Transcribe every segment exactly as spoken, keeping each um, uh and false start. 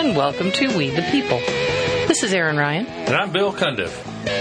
and welcome to We the People. This is Erin Ryan. And I'm Bill Cundiff.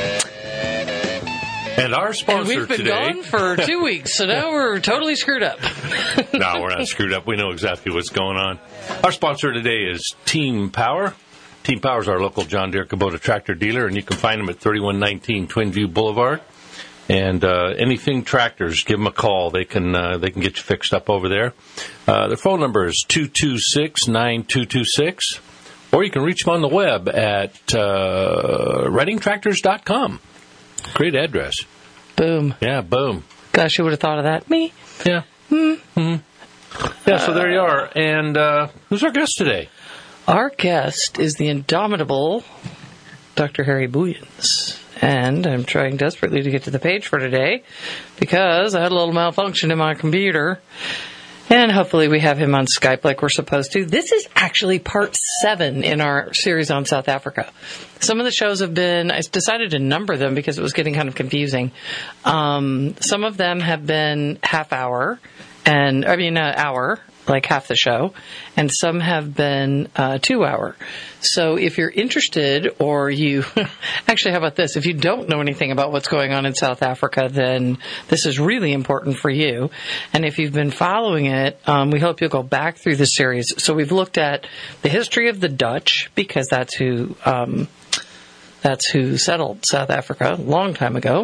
And our sponsor and we've been today... gone for two weeks, so now we're totally screwed up. No, we're not screwed up. We know exactly what's going on. Our sponsor today is Team Power. Team Power is our local John Deere Kubota tractor dealer, and you can find them at thirty-one nineteen Twin View Boulevard. And uh, anything tractors, give them a call. They can uh, they can get you fixed up over there. Uh, their phone number is two two six, nine two two six, or you can reach them on the web at uh, redding tractors dot com. Great address. Boom. Yeah, boom. Gosh, you would have thought of that. Me? Yeah. Mm-hmm. Yeah, so there you are. And uh, who's our guest today? Our guest is the indomitable Doctor Harry Booyens. And I'm trying desperately to get to the page for today because I had a little malfunction in my computer. And hopefully we have him on Skype like we're supposed to. This is actually part seven in our series on South Africa. Some of the shows have been, I decided to number them because it was getting kind of confusing. Um, some of them have been half hour, and I mean an hour, like half the show, and some have been uh, two hour. So if you're interested, or you, actually, how about this? If you don't know anything about what's going on in South Africa, then this is really important for you. And if you've been following it, um, we hope you'll go back through the series. So we've looked at the history of the Dutch, because that's who, um, that's who settled South Africa a long time ago.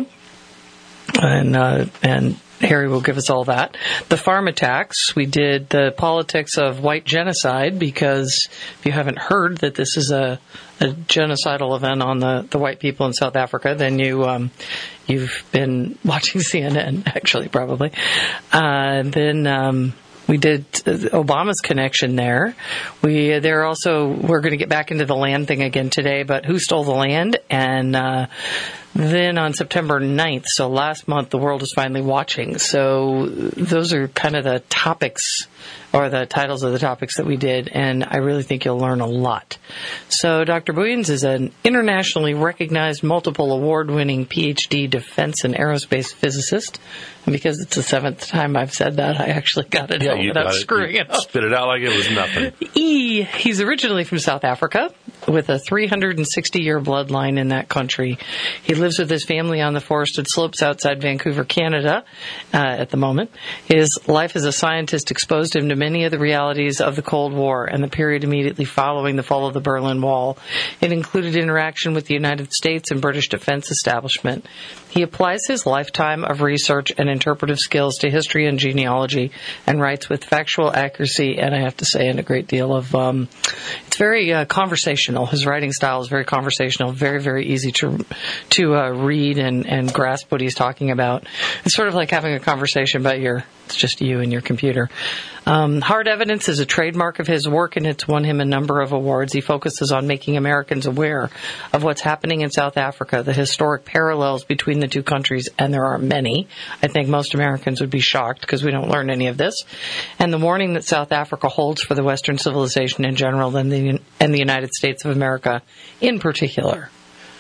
And, uh, and, Harry will give us all that. The farm attacks. We did the politics of white genocide, because if you haven't heard that this is a, a genocidal event on the, the white people in South Africa, then you, um, you've been watching C N N, actually, probably. Uh, then, um, we did Obama's connection there. We, they're also, we're going to get back into the land thing again today, but who stole the land? And, uh, then on September ninth, so last month, the world is finally watching. So those are kind of the topics, or the titles of the topics that we did, and I really think you'll learn a lot. So Doctor Booyens is an internationally recognized, multiple award-winning P H D defense and aerospace physicist. And because it's the seventh time I've said that, I actually got it yeah, out you without got it. screwing you it up. Spit it out like it was nothing. E. He's originally from South Africa, with a three hundred sixty year bloodline in that country. He lives with his family on the forested slopes outside Vancouver, Canada, uh, at the moment. His life as a scientist exposed him to many of the realities of the Cold War and the period immediately following the fall of the Berlin Wall. It included interaction with the United States and British defense establishment. He applies his lifetime of research and interpretive skills to history and genealogy, and writes with factual accuracy, and I have to say, in a great deal of, um, it's very uh, conversational. His writing style is very conversational, very, very easy to to uh, read and, and grasp what he's talking about. It's sort of like having a conversation, but you're, it's just you and your computer. Um, Hard Evidence is a trademark of his work, and it's won him a number of awards. He focuses on making Americans aware of what's happening in South Africa, the historic parallels between the two countries, and there are many. I think most Americans would be shocked because we don't learn any of this. And the warning that South Africa holds for the Western civilization in general and the, and the United States of America in particular.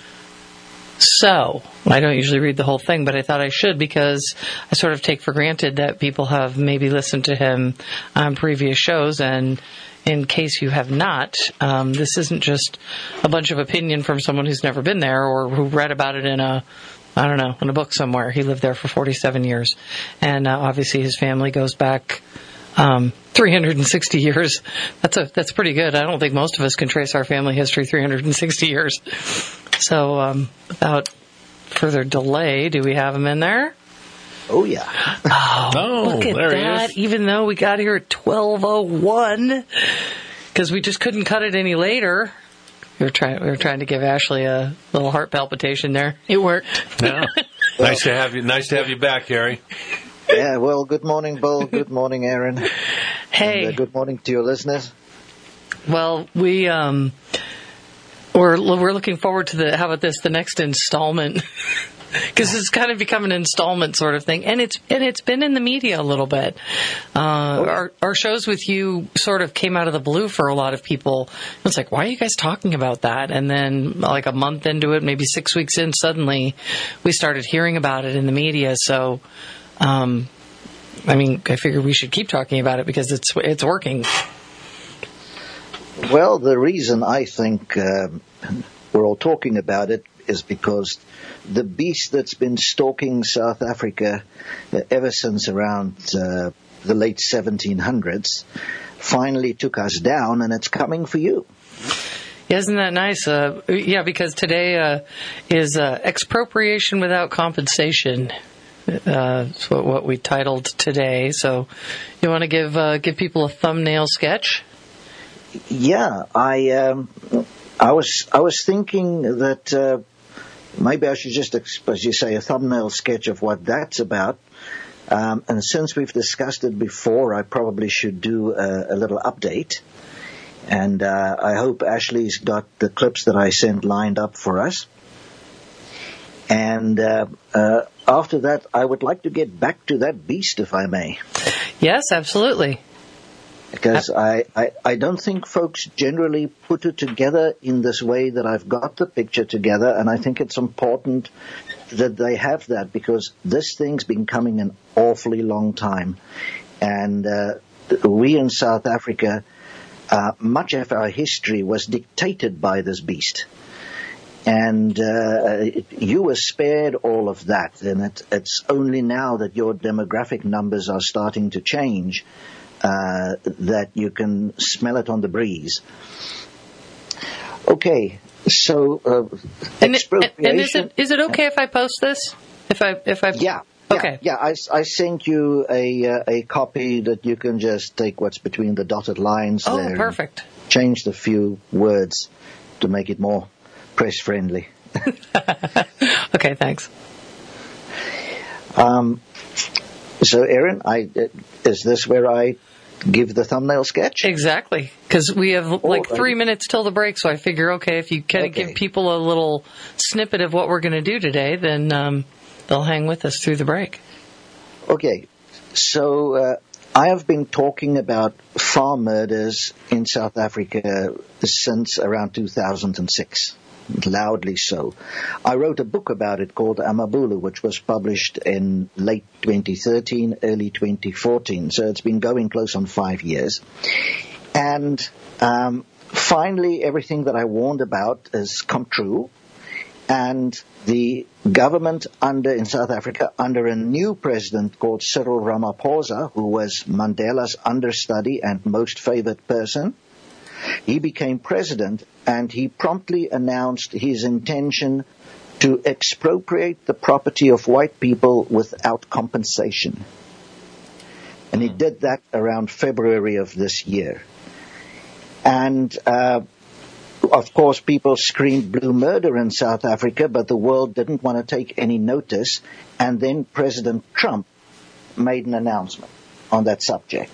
So, I don't usually read the whole thing, but I thought I should, because I sort of take for granted that people have maybe listened to him on previous shows, and in case you have not, um, this isn't just a bunch of opinion from someone who's never been there or who read about it in a, I don't know, in a book somewhere. He lived there for forty-seven years, and uh, obviously his family goes back Um, three hundred sixty years. That's a, that's pretty good. I don't think most of us can trace our family history three hundred sixty years. So, um, without further delay, do we have him in there? Oh, yeah. Oh, oh look at there that. He is. Even though we got here at twelve oh one, because we just couldn't cut it any later. We were trying, we were trying to give Ashley a little heart palpitation there. It worked. Yeah. Nice to have you, nice to have you back, Harry. Yeah, well, good morning, Bill. Good morning, Erin. Hey. And, uh, good morning to your listeners. Well, we, um, we're, we're looking forward to the, how about this, the next installment. Because it's kind of become an installment sort of thing. And it's, and it's been in the media a little bit. Uh, our, our shows with you sort of came out of the blue for a lot of people. It's like, why are you guys talking about that? And then like a month into it, maybe six weeks in, suddenly we started hearing about it in the media. So, Um, I mean, I figure we should keep talking about it because it's it's working. Well, the reason I think um, we're all talking about it is because the beast that's been stalking South Africa uh, ever since around uh, the late seventeen hundreds finally took us down, and it's coming for you. Yeah, isn't that nice? Uh, yeah, because today uh, is uh, expropriation without compensation. Uh, that's what, what we titled today. So, you want to give uh, give people a thumbnail sketch? Yeah, I um, I was I was thinking that uh, maybe I should just, as you say, a thumbnail sketch of what that's about. Um, and since we've discussed it before, I probably should do a, a little update. And uh, I hope Ashley's got the clips that I sent lined up for us. And uh, uh, after that, I would like to get back to that beast, if I may. Yes, absolutely. Because I, I, I don't think folks generally put it together in this way that I've got the picture together. And I think it's important that they have that, because this thing's been coming an awfully long time. And uh, we in South Africa... Uh, much of our history was dictated by this beast. And uh, you were spared all of that. And it, it's only now that your demographic numbers are starting to change uh, that you can smell it on the breeze. Okay, so uh, and expropriation... It, and is it, is it okay if I post this? If I, if I... Yeah. Okay. Yeah, yeah I, I sent you a uh, a copy that you can just take what's between the dotted lines oh, there. Oh, perfect. Changed a few words to make it more press-friendly. Okay, thanks. Um, so, Aaron, I, is this where I give the thumbnail sketch? Exactly, because we have like oh, three right. minutes till the break, so I figure, okay, if you kind of okay. give people a little snippet of what we're going to do today, then... Um, they'll hang with us through the break. Okay, so uh, I have been talking about farm murders in South Africa since around two thousand six, loudly so. I wrote a book about it called Amabulu, which was published in late twenty thirteen, early twenty fourteen, so it's been going close on five years. And um, finally, everything that I warned about has come true. And the government under in South Africa, under a new president called Cyril Ramaphosa, who was Mandela's understudy and most favored person, he became president, and he promptly announced his intention to expropriate the property of white people without compensation. And he did that around February of this year. And... Uh, Of course, people screamed blue murder in South Africa, but the world didn't want to take any notice. And then President Trump made an announcement on that subject.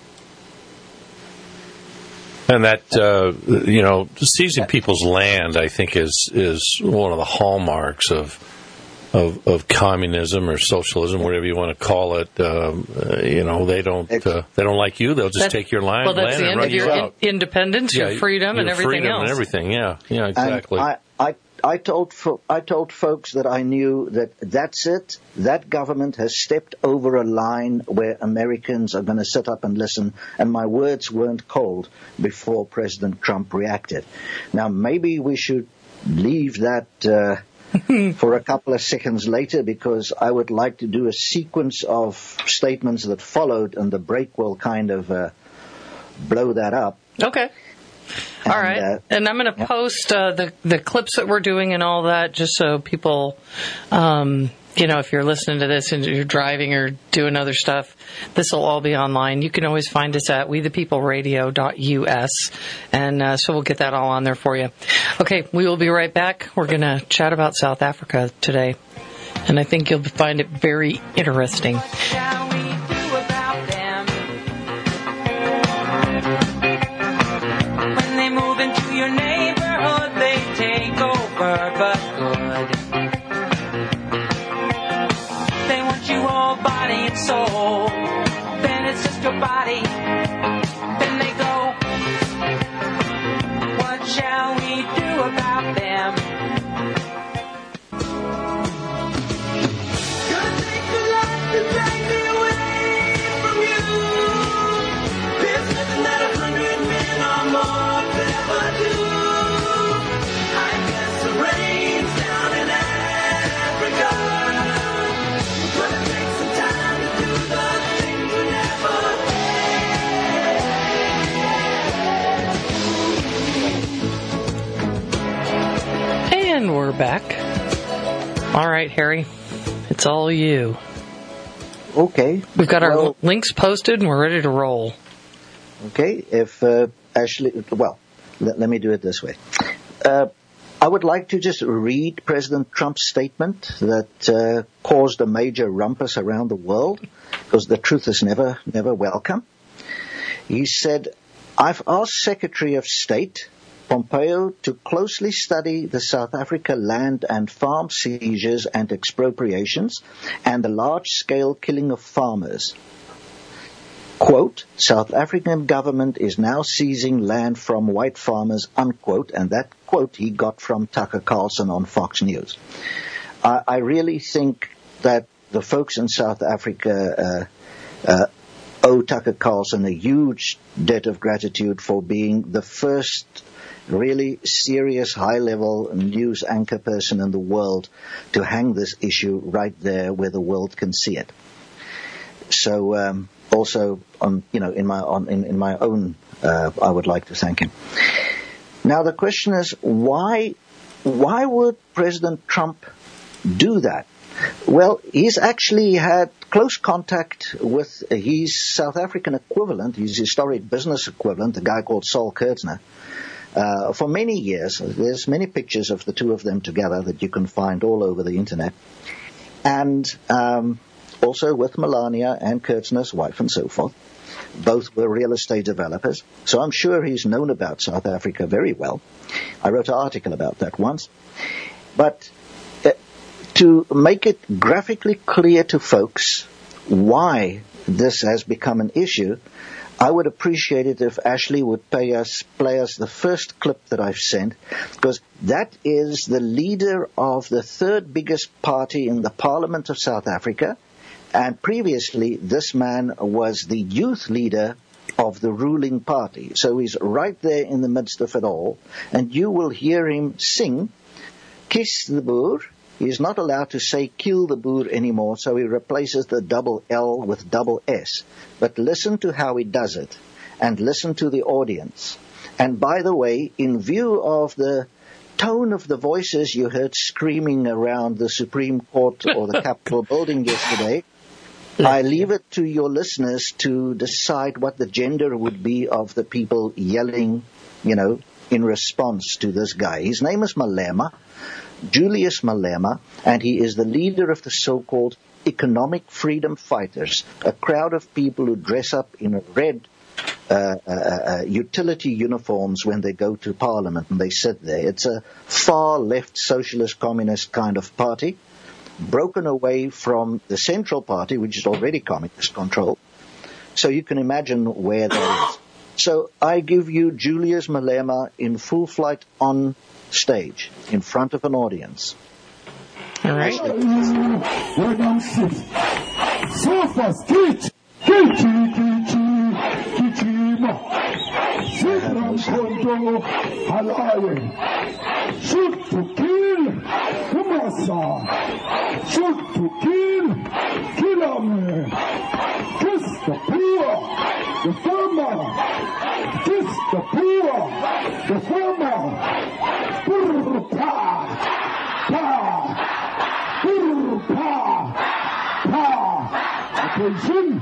And that, uh, you know, seizing people's land, I think, is is one of the hallmarks of of, of communism or socialism, whatever you want to call it. Um, uh, you know, they don't uh, they don't like you; they'll just that's, take your land, well, that's land the and end run of you your out. In- independence, yeah, your freedom, your and everything freedom else. and everything. Yeah, yeah, exactly. And I, I, I told fo- I told folks that I knew that that's it. That government has stepped over a line where Americans are going to sit up and listen. And my words weren't cold before President Trump reacted. Now, maybe we should leave that uh, for a couple of seconds later, because I would like to do a sequence of statements that followed, and the break will kind of uh, blow that up. Okay. And, all right. Uh, and I'm going to yeah. post uh, the, the clips that we're doing and all that, just so people, um, you know, if you're listening to this and you're driving or doing other stuff, this will all be online. You can always find us at we the people radio dot U S, and uh, so we'll get that all on there for you. Okay, we will be right back. We're going to chat about South Africa today, and I think you'll find it very interesting. Soul, then it's just your body. Then they go, what shall we do about them? Gonna take a life and drag me away. And we're back. All right, Harry, it's all you. Okay. We've got well, our links posted and we're ready to roll. Okay, if uh, Ashley, well, let, let me do it this way. Uh, I would like to just read President Trump's statement that uh, caused a major rumpus around the world, because the truth is never, never welcome. He said, I've asked Secretary of State Pompeo to closely study the South Africa land and farm seizures and expropriations and the large-scale killing of farmers. Quote, South African government is now seizing land from white farmers, unquote, and that quote he got from Tucker Carlson on Fox News. I, I really think that the folks in South Africa uh, uh, owe Tucker Carlson a huge debt of gratitude for being the first really serious high-level news anchor person in the world to hang this issue right there where the world can see it. So, um, also on, you know, in my on in, in my own, uh, I would like to thank him. Now the question is, why why would President Trump do that? Well, he's actually had close contact with his South African equivalent, his historic business equivalent, a guy called Saul Kurtzner, uh, for many years. There's many pictures of the two of them together that you can find all over the internet. And um, also with Melania and Kurtzner's wife and so forth. Both were real estate developers. So I'm sure he's known about South Africa very well. I wrote an article about that once. But uh, to make it graphically clear to folks why this has become an issue, I would appreciate it if Ashley would pay us, play us the first clip that I've sent, because that is the leader of the third biggest party in the Parliament of South Africa. And previously, this man was the youth leader of the ruling party. So he's right there in the midst of it all. And you will hear him sing, Kiss the Boer. He's not allowed to say kill the Boer anymore, so he replaces the double L with double S. But listen to how he does it, and listen to the audience. And by the way, in view of the tone of the voices you heard screaming around the Supreme Court or the Capitol building yesterday, I leave it to your listeners to decide what the gender would be of the people yelling, you know, in response to this guy. His name is Malema, Julius Malema, and he is the leader of the so-called Economic Freedom Fighters, a crowd of people who dress up in red uh, uh, uh, utility uniforms when they go to Parliament and they sit there. It's a far-left socialist communist kind of party, broken away from the Central Party, which is already communist controlled. So you can imagine where that is. So I give you Julius Malema in full flight on stage, in front of an audience. All right. Shoot to kill, Humasa. Shoot to kill, kill him. Kiss the poor, the farmer. Kiss the poor, the farmer. Purr, pa, pa. Purr, pa, pa. Attention.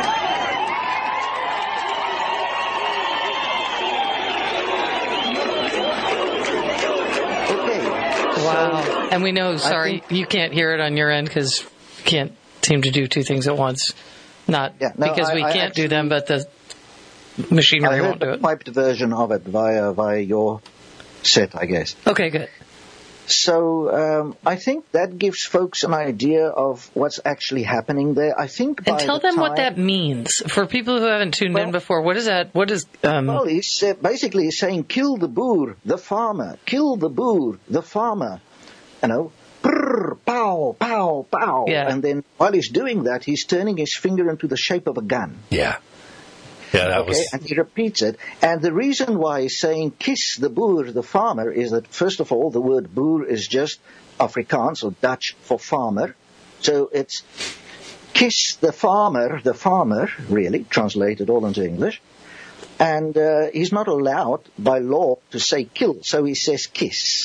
Wow. And we know, sorry, think, you can't hear it on your end because you can't seem to do two things at once. Not yeah, no, because we I, can't I actually, do them, but the machinery won't do it. I heard the piped version of it via, via your set, I guess. Okay, good. So um, I think that gives folks an idea of what's actually happening there. I think by and tell the them time, what that means for people who haven't tuned well, in before. What is that? What is? Um, well, he's uh, basically he's saying, "Kill the Boer, the farmer. Kill the Boer, the farmer." You know, prrr, pow, pow, pow. Yeah. And then while he's doing that, he's turning his finger into the shape of a gun. Yeah. Yeah, that okay, was... and he repeats it. And the reason why he's saying kiss the boer, the farmer, is that, first of all, the word boer is just Afrikaans or Dutch for farmer. So it's kiss the farmer, the farmer, really, translated all into English. And uh, he's not allowed by law to say kill, so he says kiss.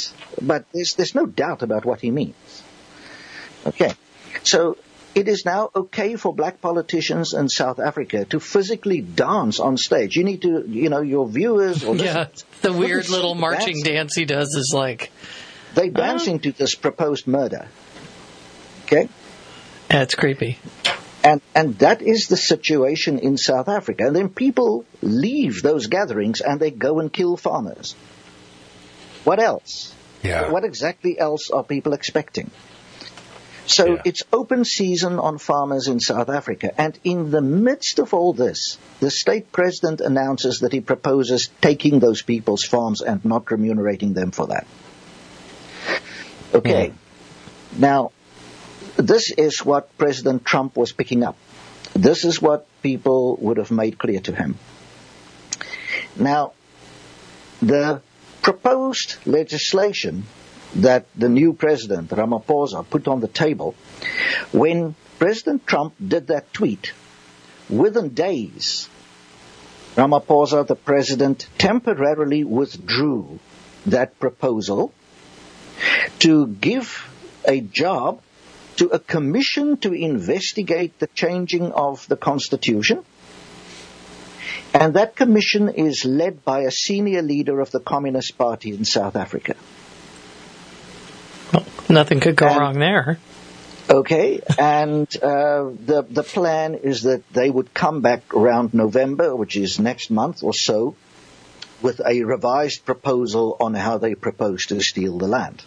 but there's, there's no doubt about what he means. Okay. So it is now okay for black politicians in South Africa to physically dance on stage. You need to, you know, your viewers... Or yeah, the weird little marching dance. dance he does is like... They're dancing uh, to this proposed murder. Okay? That's creepy. And and that is the situation in South Africa. And then people leave those gatherings and they go and kill farmers. What else? Yeah. What exactly else are people expecting? So yeah. It's open season on farmers in South Africa. And in the midst of all this, the state president announces that he proposes taking those people's farms and not remunerating them for that. Okay. Mm. Now, this is what President Trump was picking up. This is what people would have made clear to him. Now, the proposed legislation that the new president, Ramaphosa, put on the table, when President Trump did that tweet, within days, Ramaphosa, the president, temporarily withdrew that proposal to give a job to a commission to investigate the changing of the Constitution. And that commission is led by a senior leader of the Communist Party in South Africa. Well, nothing could go and, wrong there. Okay, and uh, the the plan is that they would come back around November, which is next month or so, with a revised proposal on how they propose to steal the land.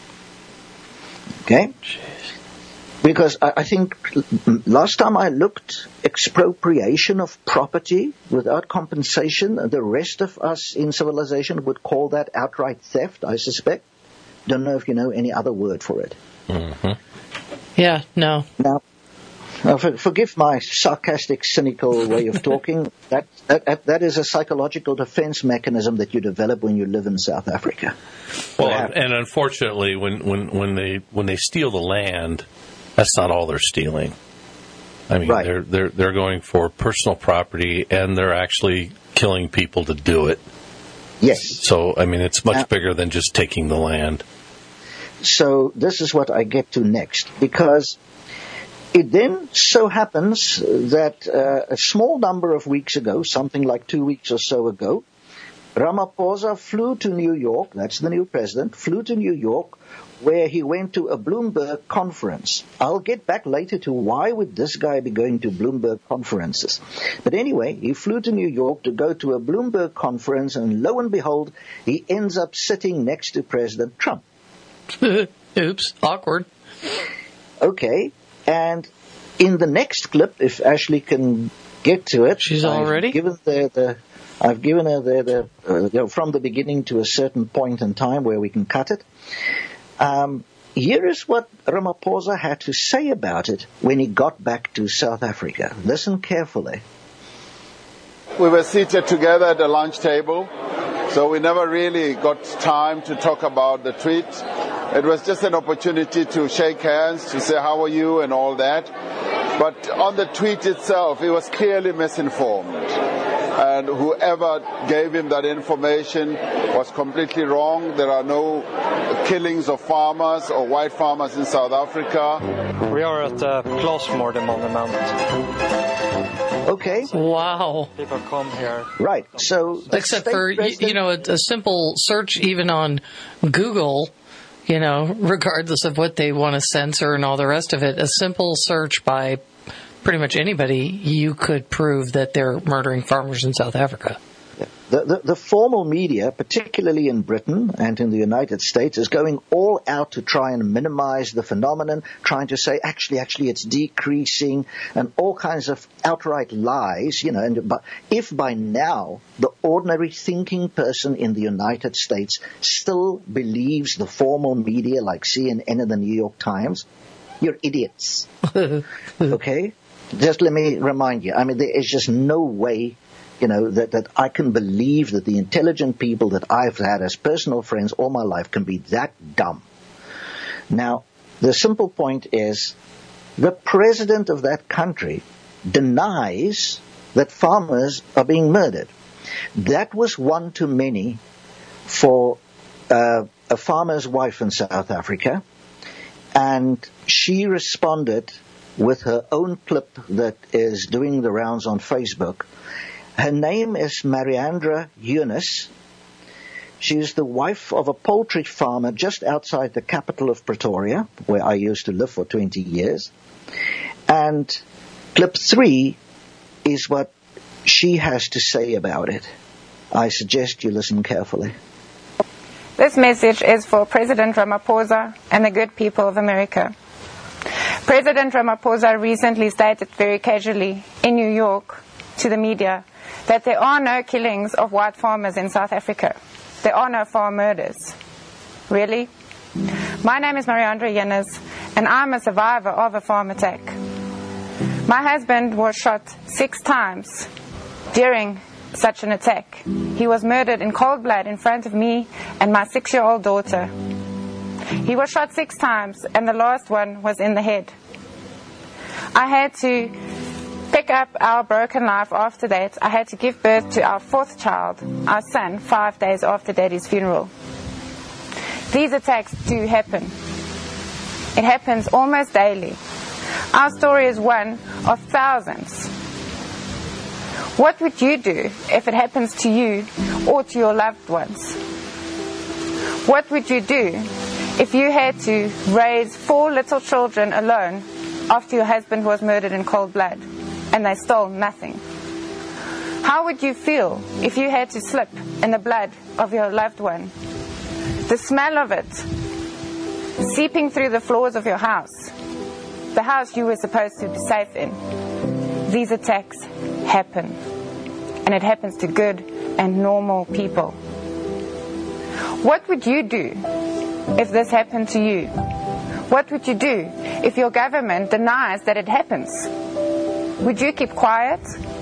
Okay? Because I, I think last time I looked, expropriation of property without compensation, the rest of us in civilization would call that outright theft, I suspect. Don't know if you know any other word for it. Mm-hmm. Yeah, no. Now, now for, forgive my sarcastic, cynical way of talking. That, that that is a psychological defense mechanism that you develop when you live in South Africa. Well, and unfortunately, when, when, when they when they steal the land, that's not all they're stealing. I mean, right. they're they're they're going for personal property, and they're actually killing people to do it. Yes. So, I mean, it's much now, bigger than just taking the land. So this is what I get to next, because it then so happens that uh, a small number of weeks ago, something like two weeks or so ago, Ramaphosa flew to New York, that's the new president, flew to New York, where he went to a Bloomberg conference. I'll get back later to why would this guy be going to Bloomberg conferences. But anyway, he flew to New York to go to a Bloomberg conference, and lo and behold, he ends up sitting next to President Trump. Oops, awkward. Okay, and in the next clip, if Ashley can get to it, she's already I've given the, the I've given her the, the uh, you know, from the beginning to a certain point in time where we can cut it. Um, here is what Ramaphosa had to say about it when he got back to South Africa. Listen carefully. We were seated together at the lunch table, so we never really got time to talk about the tweet. It was just an opportunity to shake hands, to say how are you and all that. But on the tweet itself, he was clearly misinformed. And whoever gave him that information was completely wrong. There are no killings of farmers or white farmers in South Africa. We are at the Glasmorde Monument. Okay. Wow. People come here. Right. So, except for you know a, a simple search, even on Google, you know, regardless of what they want to censor and all the rest of it, a simple search by pretty much anybody, you could prove that they're murdering farmers in South Africa. The, the, the formal media, particularly in Britain and in the United States, is going all out to try and minimize the phenomenon, trying to say, actually, actually, it's decreasing, and all kinds of outright lies, you know. And but if by now the ordinary thinking person in the United States still believes the formal media like C N N and the New York Times, you're idiots. Okay? Just let me remind you, I mean, there is just no way, you know, that, that I can believe that the intelligent people that I've had as personal friends all my life can be that dumb. Now, the simple point is, the president of that country denies that farmers are being murdered. That was one too many for uh, a a farmer's wife in South Africa, and she responded with her own clip that is doing the rounds on Facebook. Her name is Mariandra Yunus. She is the wife of a poultry farmer just outside the capital of Pretoria, where I used to live for twenty years. And clip three is what she has to say about it. I suggest you listen carefully. This message is for President Ramaphosa and the good people of America. President Ramaphosa recently stated very casually in New York to the media that there are no killings of white farmers in South Africa. There are no farm murders. Really? My name is Mariandra Yunus, and I'm a survivor of a farm attack. My husband was shot six times during such an attack. He was murdered in cold blood in front of me and my six-year-old daughter. He was shot six times, and the last one was in the head. I had to pick up our broken life after that. I had to give birth to our fourth child, our son, five days after Daddy's funeral. These attacks do happen. It happens almost daily. Our story is one of thousands. What would you do if it happens to you or to your loved ones? What would you do if you had to raise four little children alone after your husband was murdered in cold blood and they stole nothing? How would you feel if you had to slip in the blood of your loved one? The smell of it seeping through the floors of your house, the house you were supposed to be safe in. These attacks happen, and it happens to good and normal people. What would you do if this happened to you? What would you do if your government denies that it happens? Would you keep quiet?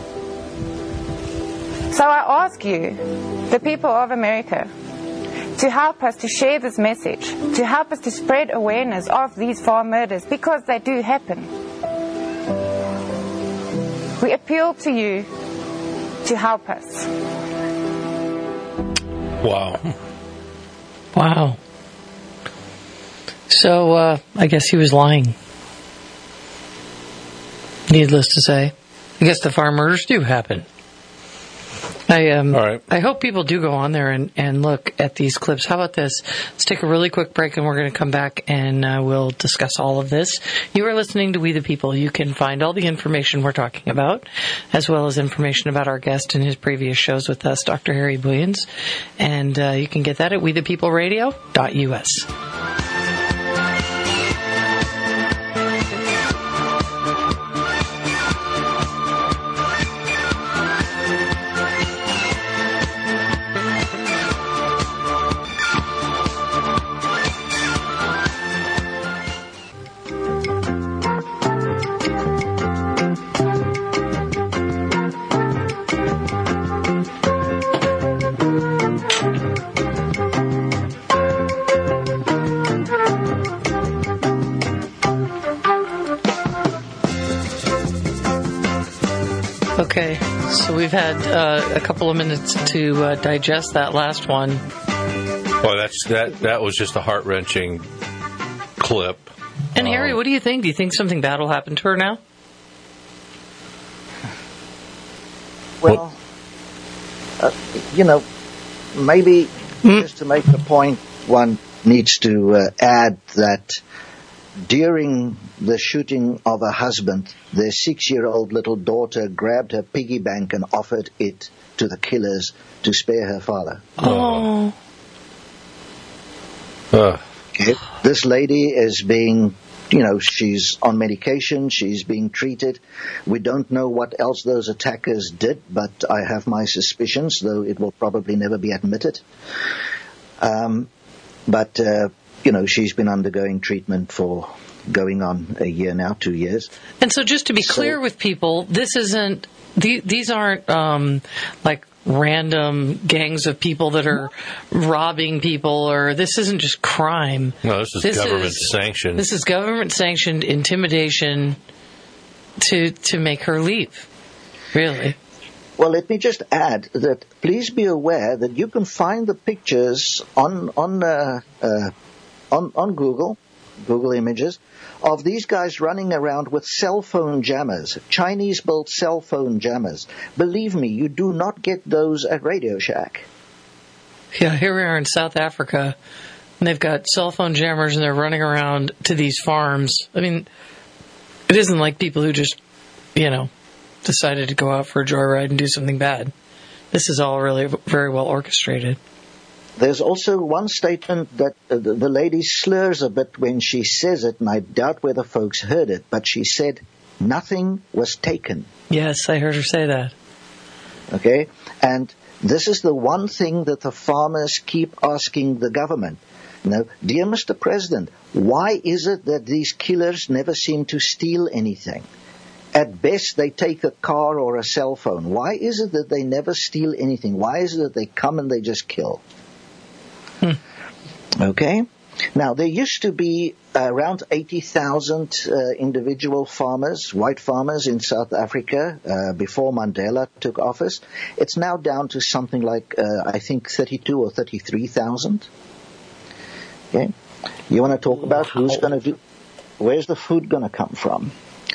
So I ask you, the people of America, to help us to share this message, to help us to spread awareness of these farm murders, because they do happen. We appeal to you to help us. Wow. Wow. So, uh, I guess he was lying. Needless to say. I guess the farm murders do happen. I um, All right. I hope people do go on there and, and look at these clips. How about this? Let's take a really quick break, and we're going to come back and uh, we'll discuss all of this. You are listening to We the People. You can find all the information we're talking about, as well as information about our guest and his previous shows with us, Doctor Harry Booyens. And uh, you can get that at we the people radio dot U S. Okay, so we've had uh, a couple of minutes to uh, digest that last one. Well, that's that. That was just a heart-wrenching clip. And um, Harry, what do you think? Do you think something bad will happen to her now? Well, uh, you know, maybe mm. just to make the point, one needs to uh, add that during the shooting of her husband, their six-year-old little daughter grabbed her piggy bank and offered it to the killers to spare her father. Oh. Uh. Okay. This lady is being, you know, she's on medication, she's being treated. We don't know what else those attackers did, but I have my suspicions, though it will probably never be admitted. Um, but, uh, you know, she's been undergoing treatment for going on a year now, two years. And so just to be clear so, with people, this isn't, the, these aren't um, like random gangs of people that are robbing people, or this isn't just crime. No, this is this government is, sanctioned. This is government sanctioned intimidation to to make her leave. Really. Well, let me just add that please be aware that you can find the pictures on on uh, uh, on, on Google, Google Images, of these guys running around with cell phone jammers, Chinese-built cell phone jammers. Believe me, you do not get those at Radio Shack. Yeah, here we are in South Africa, and they've got cell phone jammers, and they're running around to these farms. I mean, it isn't like people who just, you know, decided to go out for a joyride and do something bad. This is all really very well orchestrated. There's also one statement that uh, the, the lady slurs a bit when she says it, and I doubt whether folks heard it, but she said, nothing was taken. Yes, I heard her say that. Okay? And this is the one thing that the farmers keep asking the government. You know, dear Mister President, why is it that these killers never seem to steal anything? At best, they take a car or a cell phone. Why is it that they never steal anything? Why is it that they come and they just kill? Hmm. Okay? Now, there used to be around eighty thousand uh, individual farmers, white farmers in South Africa uh, before Mandela took office. It's now down to something like, uh, I think, thirty-two or thirty-three thousand. Okay? You want to talk about who's going to do, where's the food going to come from?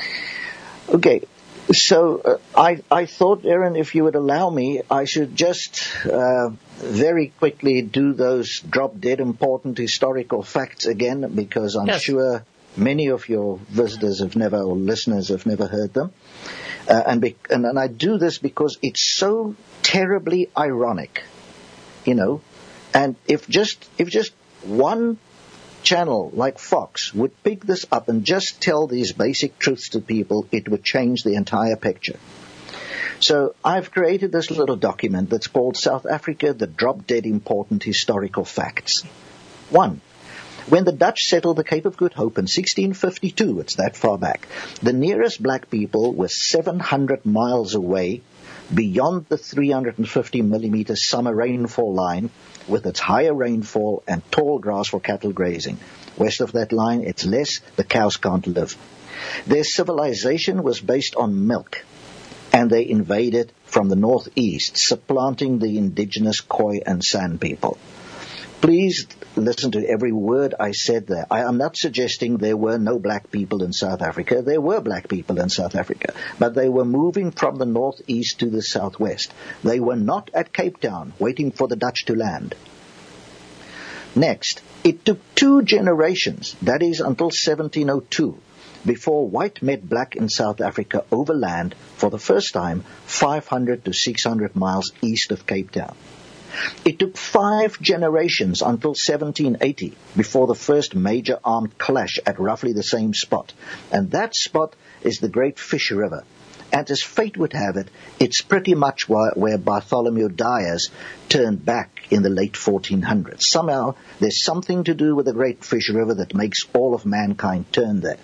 Okay, so uh, I, I thought, Aaron, if you would allow me, I should just uh, very quickly do those drop-dead important historical facts again, because I'm yes. sure many of your visitors have never, or listeners have never heard them. Uh, and, be, and and I do this because it's so terribly ironic, you know. And if just if just one channel like Fox would pick this up and just tell these basic truths to people, it would change the entire picture. So I've created this little document that's called South Africa, the Drop-Dead Important Historical Facts. One, when the Dutch settled the Cape of Good Hope in sixteen fifty-two, it's that far back, the nearest black people were seven hundred miles away, beyond the three hundred fifty millimeter summer rainfall line, with its higher rainfall and tall grass for cattle grazing. West of that line, it's less, the cows can't live. Their civilization was based on milk, and they invaded from the northeast, supplanting the indigenous Khoi and San people. Please listen to every word I said there. I am not suggesting there were no black people in South Africa. There were black people in South Africa, but they were moving from the northeast to the southwest. They were not at Cape Town waiting for the Dutch to land. Next, it took two generations, that is until seventeen oh two, before white met black in South Africa overland for the first time five hundred to six hundred miles east of Cape Town. It took five generations until seventeen eighty before the first major armed clash at roughly the same spot. And that spot is the Great Fish River. And as fate would have it, it's pretty much where, where Bartholomew Dyers turned back in the late fourteen hundreds. Somehow, there's something to do with the Great Fish River that makes all of mankind turn there.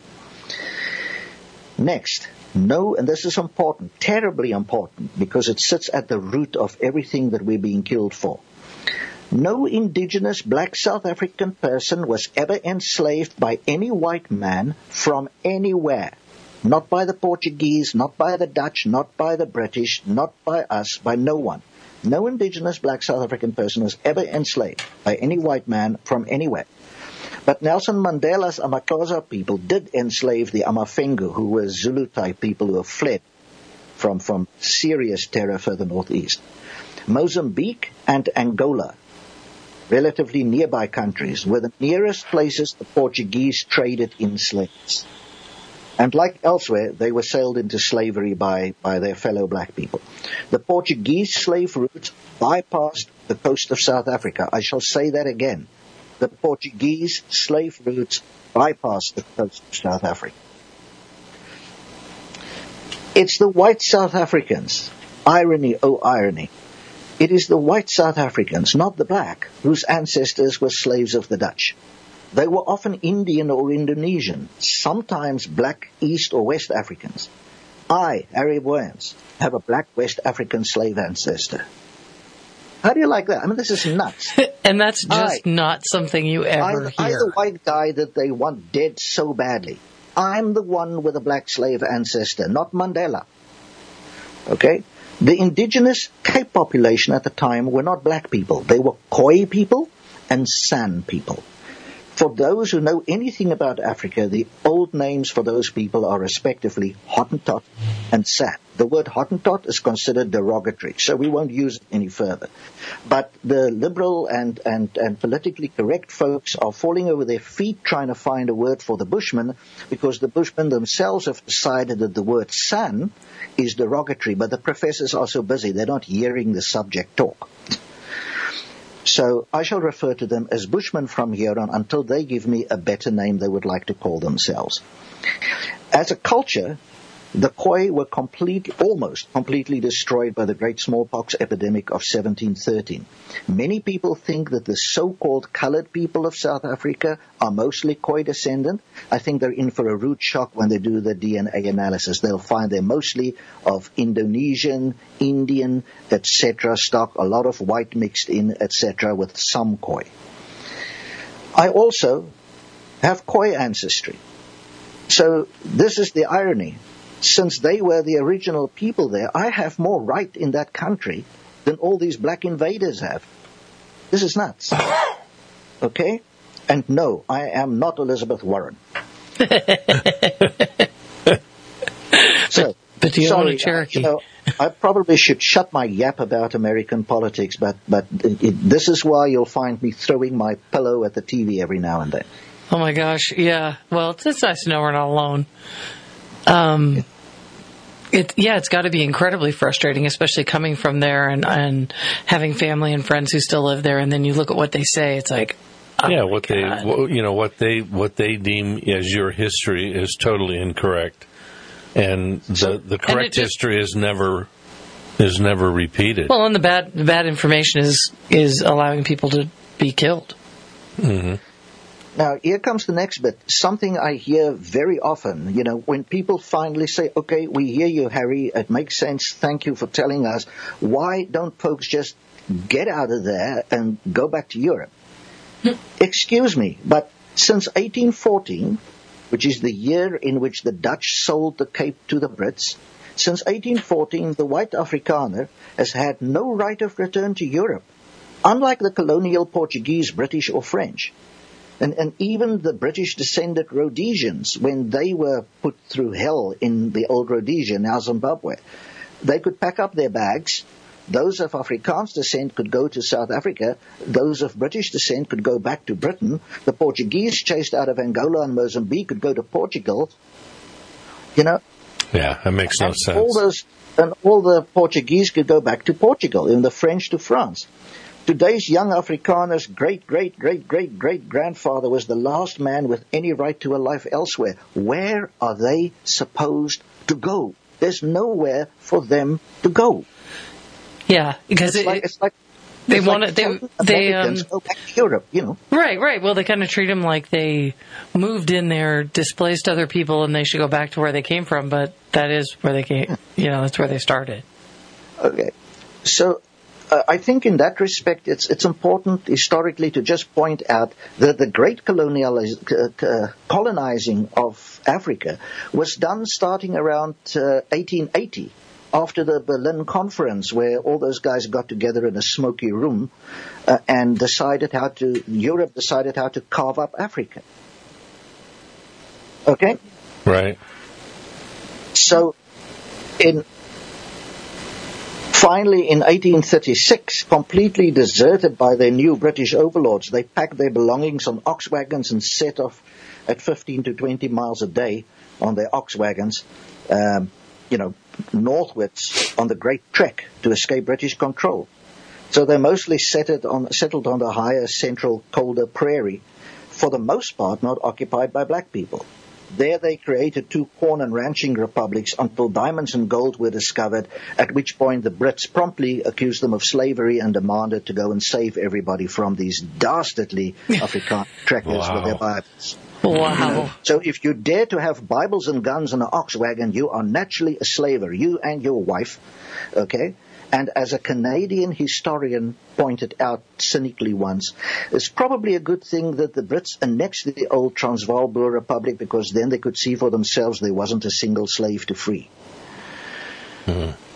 Next, no, and this is important, terribly important, because it sits at the root of everything that we're being killed for. No indigenous black South African person was ever enslaved by any white man from anywhere. Not by the Portuguese, not by the Dutch, not by the British, not by us, by no one. No indigenous black South African person was ever enslaved by any white man from anywhere. But Nelson Mandela's Amaxhosa people did enslave the Amafengu, who were Zulu-type people who have fled from, from serious terror further northeast. Mozambique and Angola, relatively nearby countries, were the nearest places the Portuguese traded in slaves. And like elsewhere, they were sailed into slavery by, by their fellow black people. The Portuguese slave routes bypassed the coast of South Africa. I shall say that again. The Portuguese slave routes bypassed the coast of South Africa. It's the white South Africans, irony, oh irony. It is the white South Africans, not the black, whose ancestors were slaves of the Dutch. They were often Indian or Indonesian, sometimes black East or West Africans. I, Harry Booyens, have a black West African slave ancestor. How do you like that? I mean, this is nuts. And that's just I, not something you ever I, hear. I'm the white guy that they want dead so badly. I'm the one with a black slave ancestor, not Mandela. Okay? The indigenous Cape population at the time were not black people. They were Khoi people and San people. For those who know anything about Africa, the old names for those people are respectively Hottentot and San. The word Hottentot is considered derogatory, so we won't use it any further. But the liberal and, and, and politically correct folks are falling over their feet trying to find a word for the Bushmen, because the Bushmen themselves have decided that the word San is derogatory, but the professors are so busy, they're not hearing the subject talk. So I shall refer to them as Bushmen from here on until they give me a better name they would like to call themselves. As a culture, the Khoi were completely, almost completely destroyed by the great smallpox epidemic of seventeen thirteen. Many people think that the so-called colored people of South Africa are mostly Khoi descendant. I think they're in for a rude shock when they do the D N A analysis. They'll find they're mostly of Indonesian, Indian, et cetera stock, a lot of white mixed in, et cetera, with some Khoi. I also have Khoi ancestry. So this is the irony. Since they were the original people there, I have more right in that country than all these black invaders have. This is nuts. Okay? And no, I am not Elizabeth Warren. So, but do you sorry, own a Cherokee? I, you know, I probably should shut my yap about American politics, but, but it, it, this is why you'll find me throwing my pillow at the T V every now and then. Oh my gosh, yeah. Well, it's, it's nice to know we're not alone. Um, it, yeah, it's got to be incredibly frustrating, especially coming from there and, and having family and friends who still live there. And then you look at what they say, it's like, oh yeah, what God. they, you know, what they, what they deem as your history is totally incorrect, and the the correct just, history is never is never repeated. Well, and the bad the bad information is is allowing people to be killed. Mm-hmm. Now, here comes the next bit. Something I hear very often, you know, when people finally say, okay, we hear you, Harry, it makes sense, thank you for telling us, why don't folks just get out of there and go back to Europe? Excuse me, but since eighteen fourteen, which is the year in which the Dutch sold the Cape to the Brits, since eighteen fourteen, the white Afrikaner has had no right of return to Europe, unlike the colonial Portuguese, British, or French. And, and even the British-descended Rhodesians, when they were put through hell in the old Rhodesia, now Zimbabwe, they could pack up their bags. Those of Afrikaans descent could go to South Africa. Those of British descent could go back to Britain. The Portuguese chased out of Angola and Mozambique could go to Portugal. You know? Yeah, that makes no sense. All those, and all the Portuguese could go back to Portugal, and the French to France. Today's young Afrikaner's great, great, great, great, great grandfather was the last man with any right to a life elsewhere. Where are they supposed to go? There's nowhere for them to go. Yeah, because it's it, like, it's like they it's want like to. They they um, go back to Europe, you know. Right, right. Well, they kind of treat them like they moved in there, displaced other people, and they should go back to where they came from. But that is where they came. You know, that's where they started. Okay, so. Uh, I think in that respect, it's it's important historically to just point out that the great colonializ- uh, colonizing of Africa was done starting around uh, eighteen eighty, after the Berlin Conference, where all those guys got together in a smoky room uh, and decided how to, Europe decided how to carve up Africa. Okay? Right. So, in... Finally, in eighteen thirty-six, completely deserted by their new British overlords, they packed their belongings on ox wagons and set off at fifteen to twenty miles a day on their ox wagons, um, you know, northwards on the Great Trek to escape British control. So they mostly settled on, settled on the higher central, colder prairie, for the most part not occupied by black people. There they created two corn and ranching republics until diamonds and gold were discovered, at which point the Brits promptly accused them of slavery and demanded to go and save everybody from these dastardly Afrikaner trekkers wow. with their Bibles. Wow. So if you dare to have Bibles and guns and an ox wagon, you are naturally a slaver, you and your wife, okay? And as a Canadian historian pointed out cynically once, it's probably a good thing that the Brits annexed the old Transvaal Boer Republic, because then they could see for themselves there wasn't a single slave to free. Mm-hmm.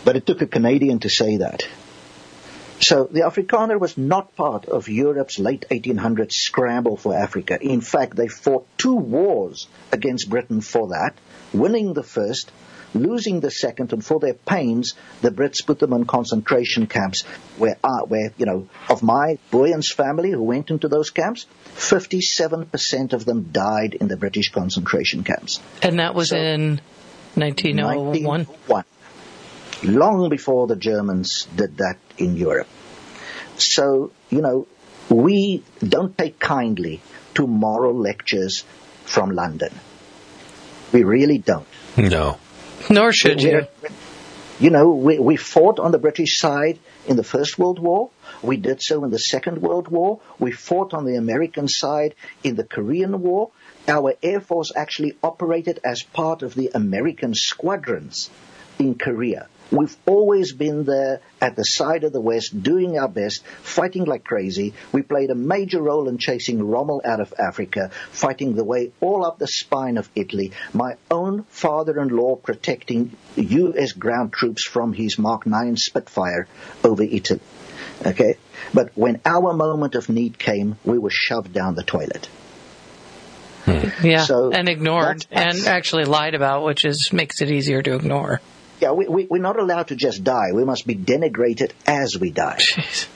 But it took a Canadian to say that. So the Afrikaner was not part of Europe's late eighteen hundreds scramble for Africa. In fact, they fought two wars against Britain for that, winning the first, losing the second, and for their pains, the Brits put them in concentration camps where, uh, where you know, of my Booyens family who went into those camps, fifty-seven percent of them died in the British concentration camps. And that was so, in nineteen oh one? nineteen oh one. Long before the Germans did that in Europe. So, you know, we don't take kindly to moral lectures from London. We really don't. No. Nor should we, you. You know, we, we fought on the British side in the First World War. We did so in the Second World War. We fought on the American side in the Korean War. Our Air Force actually operated as part of the American squadrons in Korea. We've always been there at the side of the West, doing our best, fighting like crazy. We played a major role in chasing Rommel out of Africa, fighting the way all up the spine of Italy. My own father-in-law protecting U S ground troops from his Mark nine Spitfire over Italy. Okay? But when our moment of need came, we were shoved down the toilet. Hmm. Yeah, so and ignored, that's, that's, and actually lied about, which is makes it easier to ignore. Yeah, we, we, we're not allowed to just die. We must be denigrated as we die. Jeez.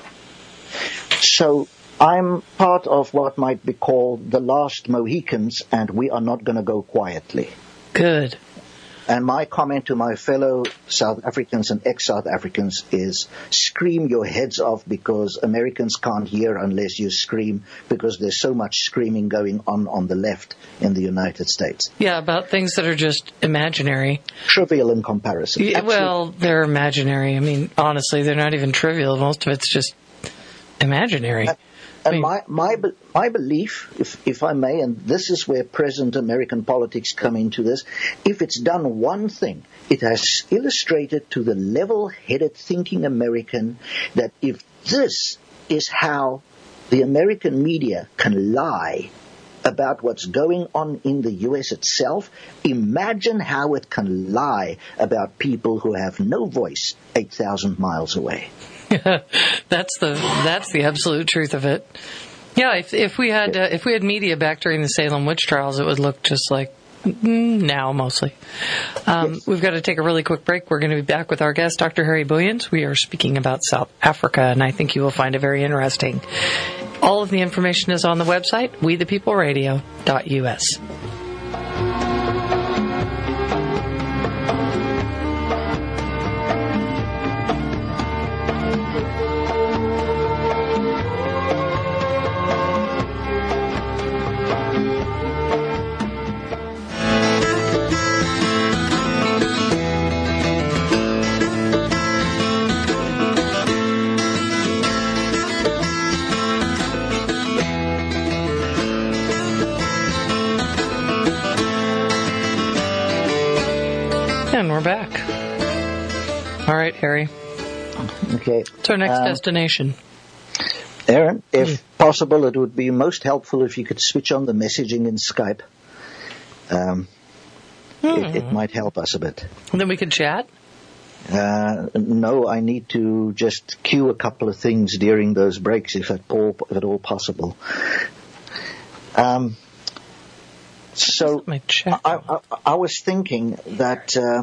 So I'm part of what might be called the last Mohicans, and we are not going to go quietly. Good. And my comment to my fellow South Africans and ex-South Africans is scream your heads off, because Americans can't hear unless you scream, because there's so much screaming going on on the left in the United States. Yeah, about things that are just imaginary. Trivial in comparison. Yeah, well, they're imaginary. I mean, honestly, they're not even trivial. Most of it's just imaginary. And, and I mean, my, my, my belief, if, if I may, and this is where present American politics come into this, if it's done one thing, it has illustrated to the level-headed thinking American that if this is how the American media can lie about what's going on in the U S itself, imagine how it can lie about people who have no voice eight thousand miles away. that's the that's the absolute truth of it. Yeah, if if we had uh, if we had media back during the Salem witch trials, it would look just like now mostly. Um, yes. We've got to take a really quick break. We're going to be back with our guest, Doctor Harry Booyens. We are speaking about South Africa, and I think you will find it very interesting. All of the information is on the website, we the people radio dot U S. And we're back. All right, Harry. Okay. What's our next um, destination? Aaron, if mm. possible, it would be most helpful if you could switch on the messaging in Skype. Um, mm. it, it might help us a bit. And then we can chat? Uh, no, I need to just cue a couple of things during those breaks, if at all, if at all possible. Um, so I, I, I was thinking that uh,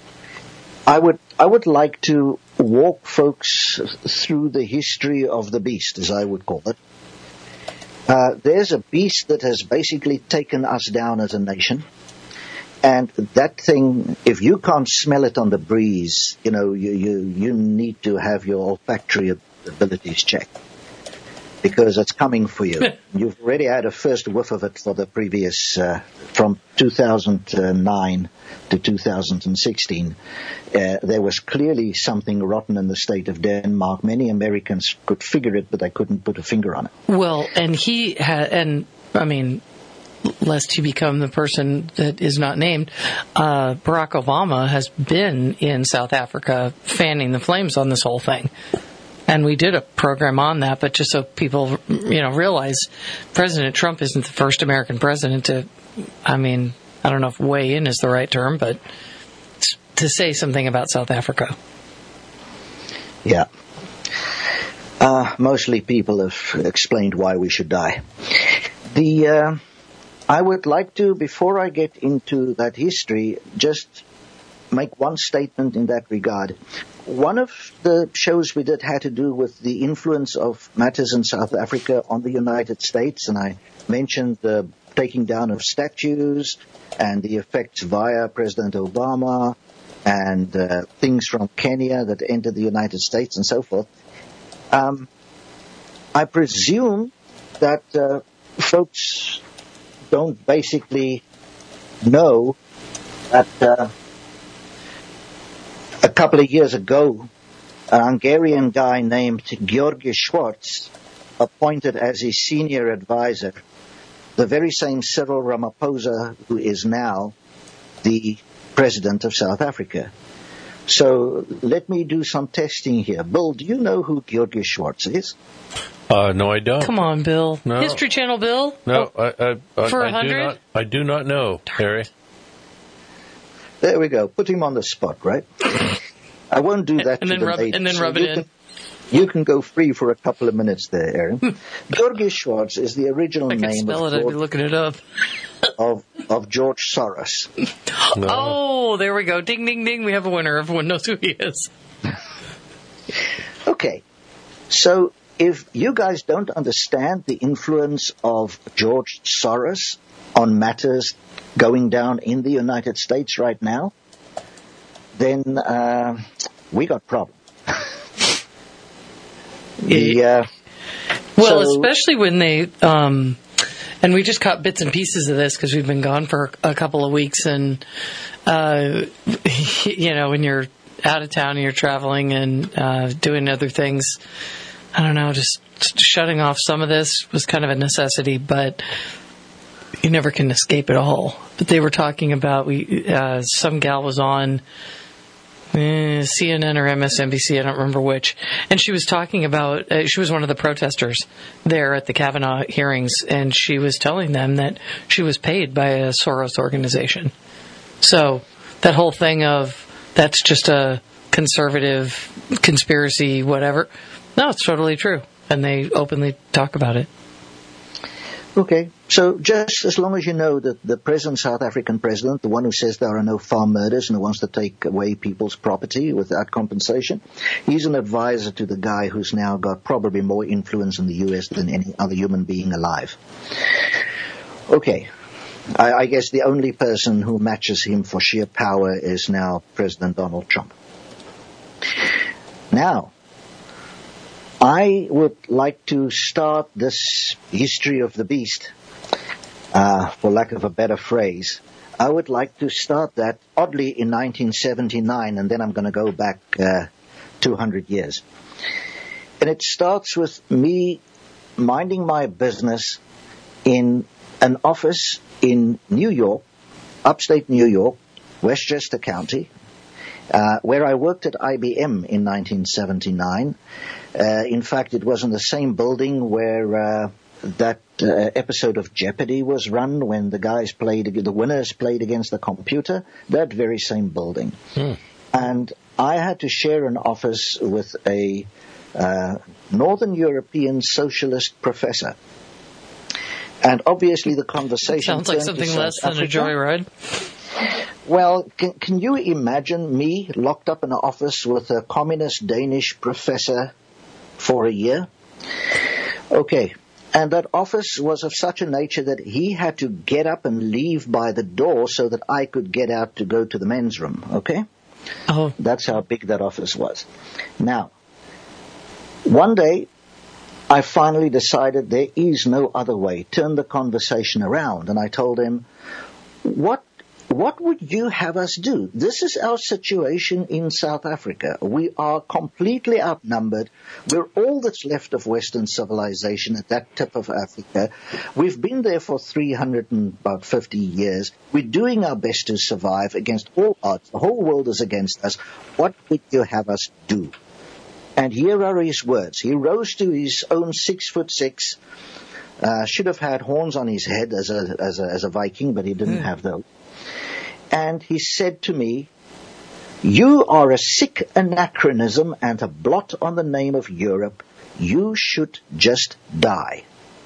I would I would like to walk folks through the history of the beast, as I would call it. Uh, there's a beast that has basically taken us down as a nation. And that thing, if you can't smell it on the breeze, you know, you, you, you need to have your olfactory abilities checked. Because it's coming for you. You've already had a first whiff of it for the previous, uh, from two thousand nine to two thousand sixteen. Uh, there was clearly something rotten in the state of Denmark. Many Americans could figure it, but they couldn't put a finger on it. Well, and he had, and I mean, lest he become the person that is not named, uh, Barack Obama has been in South Africa fanning the flames on this whole thing. And we did a program on that, but just so people, you know, realize President Trump isn't the first American president to, I mean, I don't know if weigh in is the right term, but to say something about South Africa. Yeah. Uh, mostly people have explained why we should die. The uh, I would like to, before I get into that history, just make one statement in that regard. One of the shows we did had to do with the influence of matters in South Africa on the United States, and I mentioned the taking down of statues and the effects via President Obama and uh, things from Kenya that entered the United States and so forth. Um, I presume that uh, folks don't basically know that uh, a couple of years ago, a Hungarian guy named György Schwarz, appointed as his senior advisor the very same Cyril Ramaphosa who is now the president of South Africa. So let me do some testing here. Bill, do you know who György Schwarz is? Uh, no, I don't. Come on, Bill. No. History Channel, Bill. No, oh, I, I, I, for I do not. I do not know, Harry. There we go. Put him on the spot, right? I won't do that and to then the rub, ladies. And then rub so it in. Can, you can go free for a couple of minutes there, Aaron. György Schwarz is the original I can name spell of, it. George, I'd be looking it up. of, of George Soros. No. Oh, there we go. Ding, ding, ding. We have a winner. Everyone knows who he is. Okay. So if you guys don't understand the influence of George Soros on matters going down in the United States right now, then uh, we got problems. the, uh, well, so, especially when they, um, and we just caught bits and pieces of this because we've been gone for a couple of weeks, and uh, you know, when you're out of town and you're traveling and uh, doing other things, I don't know, just shutting off some of this was kind of a necessity, but you never can escape it all. But they were talking about, we uh, some gal was on eh, C N N or M S N B C, I don't remember which, and she was talking about, uh, she was one of the protesters there at the Kavanaugh hearings, and she was telling them that she was paid by a Soros organization. So that whole thing of, that's just a conservative conspiracy, whatever. No, it's totally true. And they openly talk about it. Okay. So just as long as you know that the present South African president, the one who says there are no farm murders and who wants to take away people's property without compensation, he's an advisor to the guy who's now got probably more influence in the U S than any other human being alive. Okay. I, I guess the only person who matches him for sheer power is now President Donald Trump. Now, I would like to start this history of the beast, uh, for lack of a better phrase. I would like to start that oddly in nineteen seventy-nine, and then I'm going to go back uh, two hundred years. And it starts with me minding my business in an office in New York, upstate New York, Westchester County, uh, where I worked at I B M in nineteen seventy-nine. Uh, in fact, it was in the same building where uh, that uh, episode of Jeopardy was run, when the guys played, the winners played against the computer. That very same building. Hmm. And I had to share an office with a uh, Northern European socialist professor. And obviously the conversation sounds like something less than a joyride. Well, can, can you imagine me locked up in an office with a communist Danish professor for a year? Okay. And that office was of such a nature that he had to get up and leave by the door so that I could get out to go to the men's room. Okay? Oh. That's how big that office was. Now, one day, I finally decided there is no other way. Turned the conversation around, and I told him, what what would you have us do? This is our situation in South Africa. We are completely outnumbered. We're all that's left of Western civilization at that tip of Africa. We've been there for three hundred fifty years. We're doing our best to survive against all odds. The whole world is against us. What would you have us do? And here are his words. He rose to his own six foot six, uh, should have had horns on his head as a, as a, as a Viking, but he didn't mm. have those. And he said to me, You are a sick anachronism and a blot on the name of Europe. You should just die.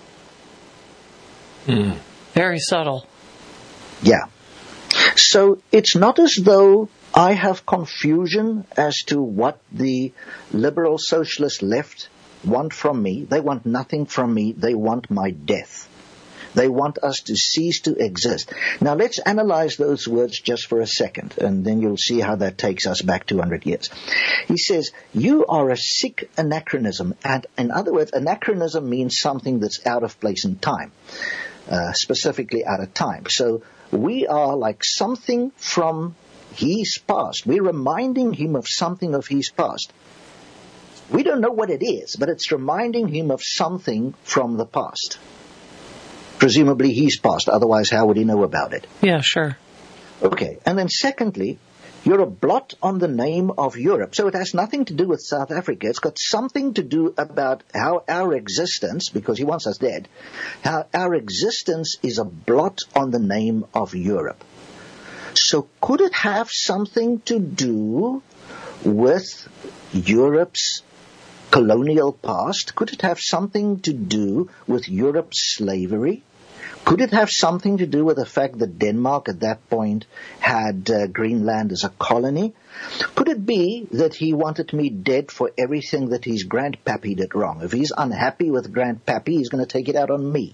Mm. Very subtle. Yeah. So it's not as though I have confusion as to what the liberal socialist left want from me. They want nothing from me. They want my death. They want us to cease to exist. Now let's analyze those words just for a second, and then you'll see how that takes us back two hundred years. He says, you are a sick anachronism. And in other words, anachronism means something that's out of place in time, uh, specifically out of time. So we are like something from his past. We're reminding him of something of his past. We don't know what it is, but it's reminding him of something from the past. Presumably his past, otherwise how would he know about it? Yeah, sure. Okay, and then secondly, you're a blot on the name of Europe. So it has nothing to do with South Africa. It's got something to do about how our existence, because he wants us dead, how our existence is a blot on the name of Europe. So could it have something to do with Europe's colonial past? Could it have something to do with Europe's slavery? Could it have something to do with the fact that Denmark at that point had uh, Greenland as a colony? Could it be that he wanted me dead for everything that his grandpappy did wrong? If he's unhappy with grandpappy, he's going to take it out on me.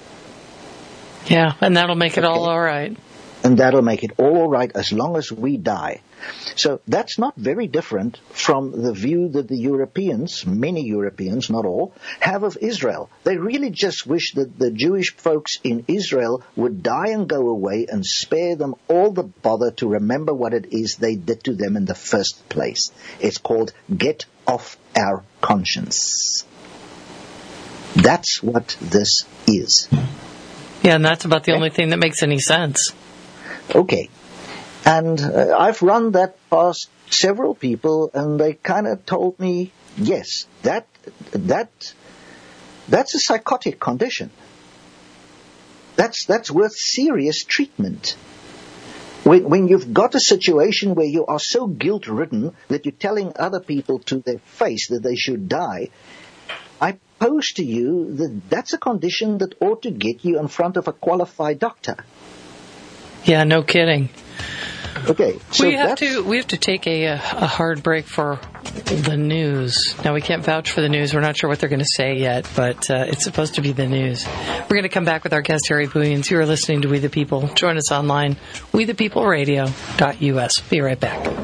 Yeah, and that'll make it Okay. all all right. And that'll make it all all right as long as we die. So that's not very different from the view that the Europeans, many Europeans, not all, have of Israel. They really just wish that the Jewish folks in Israel would die and go away and spare them all the bother to remember what it is they did to them in the first place. It's called get off our conscience. That's what this is. Yeah, and that's about the only thing that makes any sense. Okay. And uh, I've run that past several people, and they kind of told me, yes, that that that's a psychotic condition. That's that's worth serious treatment. When when you've got a situation where you are so guilt-ridden that you're telling other people to their face that they should die, I pose to you that that's a condition that ought to get you in front of a qualified doctor. Yeah, no kidding. Okay, so we have that's, to we have to take a a hard break for the news. Now, we can't vouch for the news. We're not sure what they're going to say yet, but uh, it's supposed to be the news. We're going to come back with our guest, Harry Booyens. You are listening to We the People. Join us online, we the people radio dot U S. Be right back.